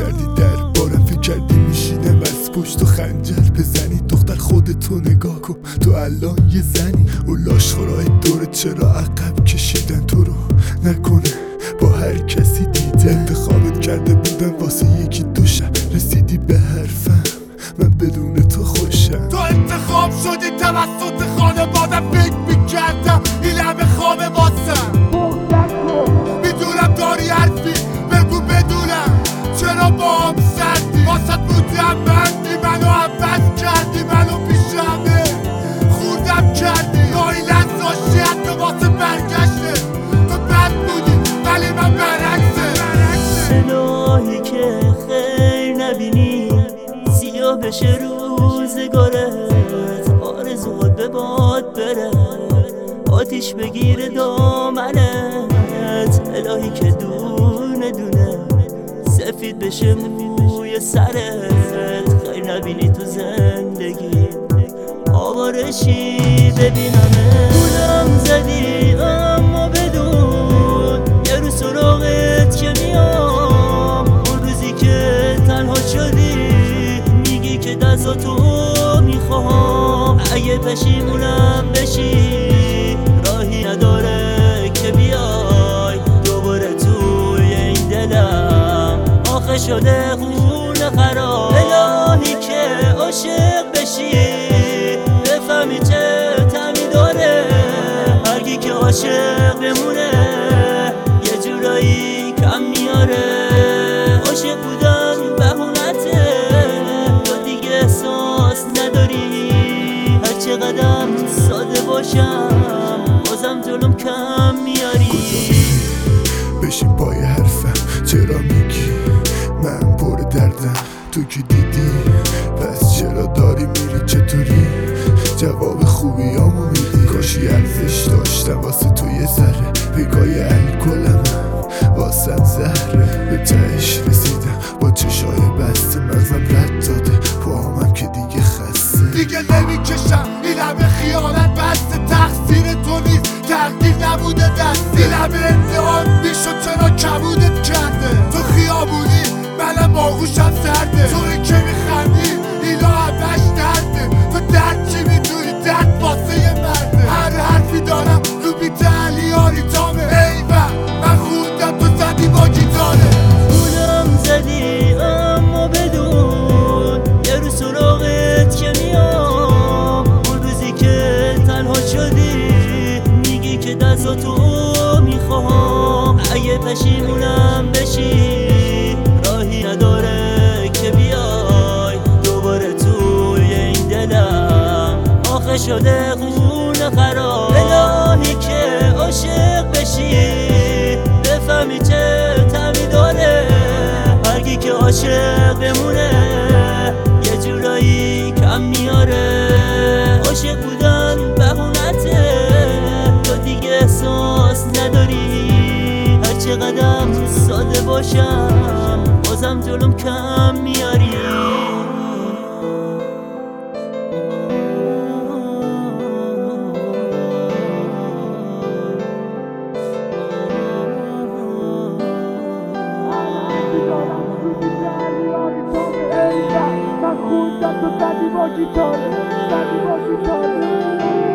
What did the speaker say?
کردی دربارم، فکر کردی میشینم از پشت و خنجر بزنی. دختر خودتو نگاه کن، تو الان یه زنی. و لاشخورای دورت چرا عقب کشیدن تو رو؟ نکنه با هر کسی دیده انتخابت کرده بودم واسه یکی دو شب. رسیدی به حرفم، من بدون تو خوشم. تو انتخاب شدی توسط خانوادم، فکر میکردم این همه خوابه واسم. میدونم داری حرفی، بگو بدونم چرا با هم سردی. واسط بودم مردی، منو عوض کردی، منو پیش همه خوردم کردی. گاهی لحظاشی حتی واسه برگشته تو بد بودی ولی من برعکسه. الهی که خیر نبینی، سیاه بشه روزگارت، آرزوات به باد بره، آتیش بگیره دامنت. الهی که دونه دونه سفید بشه موی سرت، خیر نبینی تو زندگی، آوارشی ببینمه. گولم زدی اما بدون یه روز سراغت که میام. اون روزی که تنها شدی میگی که دستاتو میخوام. اگه پشیمونم بشی راهی نداره که بیای دوباره توی این دلم. آخه شده خونه خراب. الهی که عاشق بشی بفهمی چه طعمی داره. هرکی که عاشق بمونه یه جورایی کم میاره. عاشق بودن بهونته، تو دیگه احساس نداری. هر چقدر ساده باشم بازم جلوم کم میاری. بشین پای حرفم، چرا میگی من پر دردم؟ تو که دیدی پس چرا داری میری؟ چطوری جواب خوبیامو میدی؟ کاشی ارزش داشتم واسه تو یه ذره، پیکای الکلم واسم زهره. به تهش رسیدم با چشای بسته، مغزم رد داده، پاهمم که دیگه خسته. دیگه نمیکشم این همه خیانت، بسته تقصیر تو نیست، تقدیر نبوده دستی. این همه امتحان میشد چرا کبودت کرده؟ تو خیابونی منم باغوشم سرده. توی که میخندی اینا همش درده. تو درد چی میدونی؟ درد واسه یه مرده. هر حرفی دارم رو بیت علی آریتامه. ایوه من خوندم تو زدی با گیتاره. گولم زدی اما بدون یه روز سراغت که میام. اون روزی که تنها شدی میگی که دستاتو میخوام. اگه پشیمونم بشی راهی نداره که بیای دوباره توی این دلم. آخه شده خونه خراب. الهی که عاشق بشی بفهمی چه طعمی داره. هرکی که عاشق بمونه یه جورایی کم میاره. عاشق بودن بهونته، تو دیگه احساس نداری. هر چقدر ساده باشم بازم جلوم کم میاری. من خوندم تو زدی با گیتاره، زدی با گیتاره.